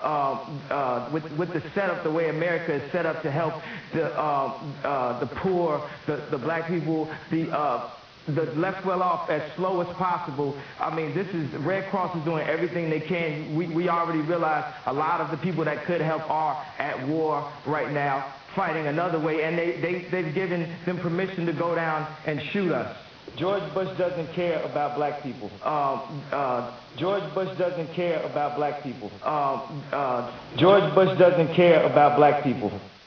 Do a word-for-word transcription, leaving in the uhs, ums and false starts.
uh, uh, with, with the setup, the way America is set up to help the, uh, uh, the poor, the, the black people, the, uh, the less well off as slow as possible. I mean, this is, Red Cross is doing everything they can. We, we already realize a lot of the people that could help are at war right now, fighting another way, and they, they, they've given them permission to go down and shoot us. George Bush doesn't care about black people. Uh, uh, George Bush doesn't care about black people. Uh, uh, George Bush doesn't care about black people.